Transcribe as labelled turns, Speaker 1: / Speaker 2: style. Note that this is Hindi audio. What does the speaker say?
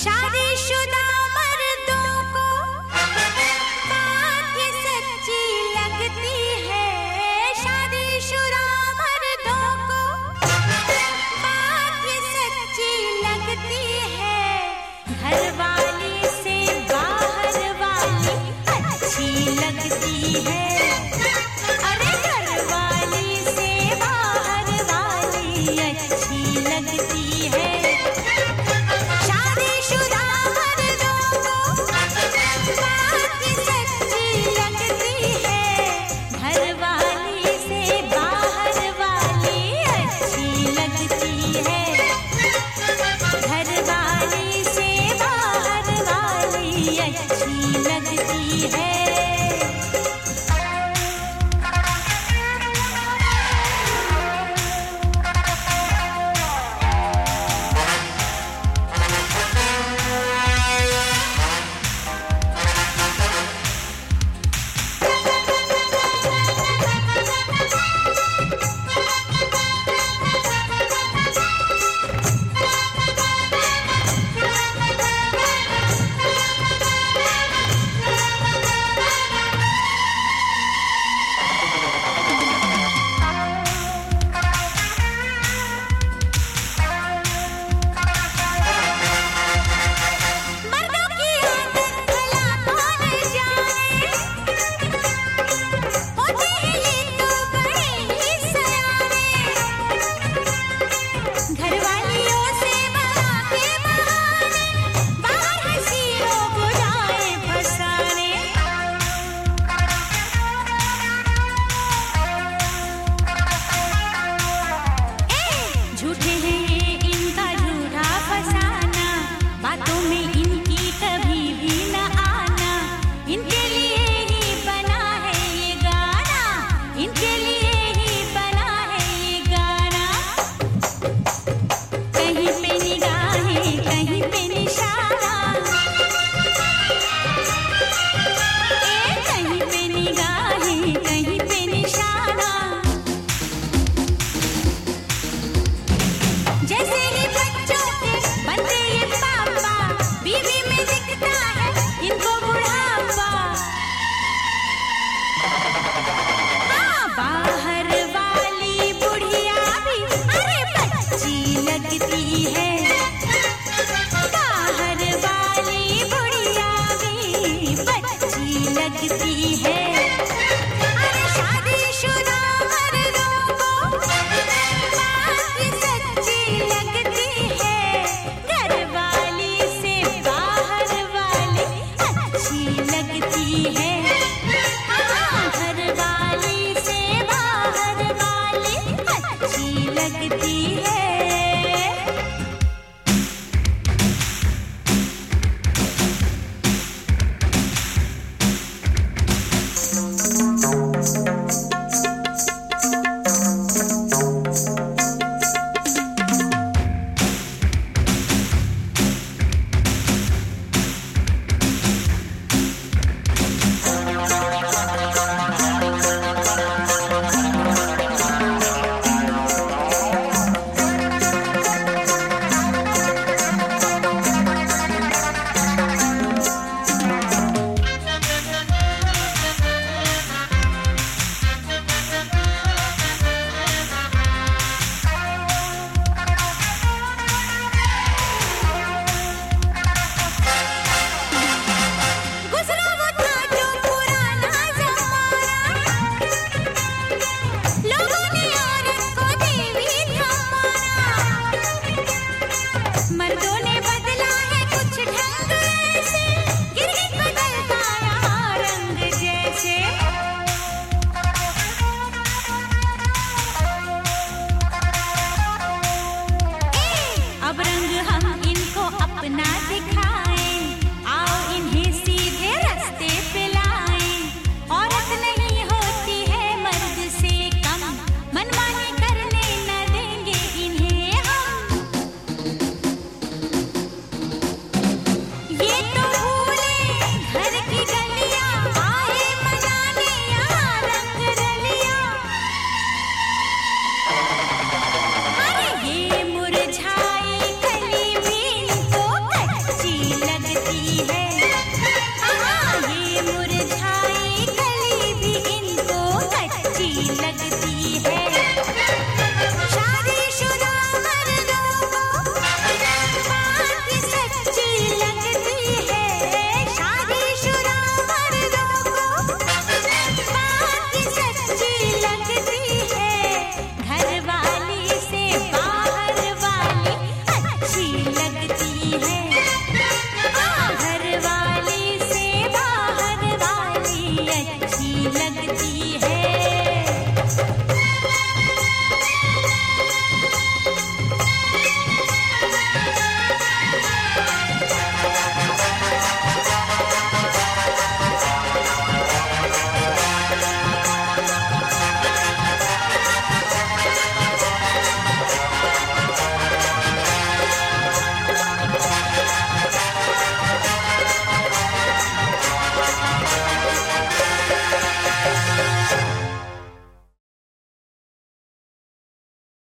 Speaker 1: शादीशुदा मर्दों को बात ये सच्ची लगती है। शादीशुदा मर्दों को बात ये सच्ची लगती है। घर वाली से बाहर वाली अच्छी लगती है। अरे घर वाली से बाहर वाली अच्छी लगती है। शादीशुदा मर्दों को बात ये सच्ची लगती है। घर वाली से बाहर वाली अच्छी लगती है। घर वाली से बाहर वाली अच्छी लगती है। झूठे हैं ये इनका झूठा फसाना। बातों में इनकी कभी भी न आना। इनके लिए ही बना है ये गाना। इनके लिए ही बना है ये गाना। कहीं पे निगाहें कहीं पे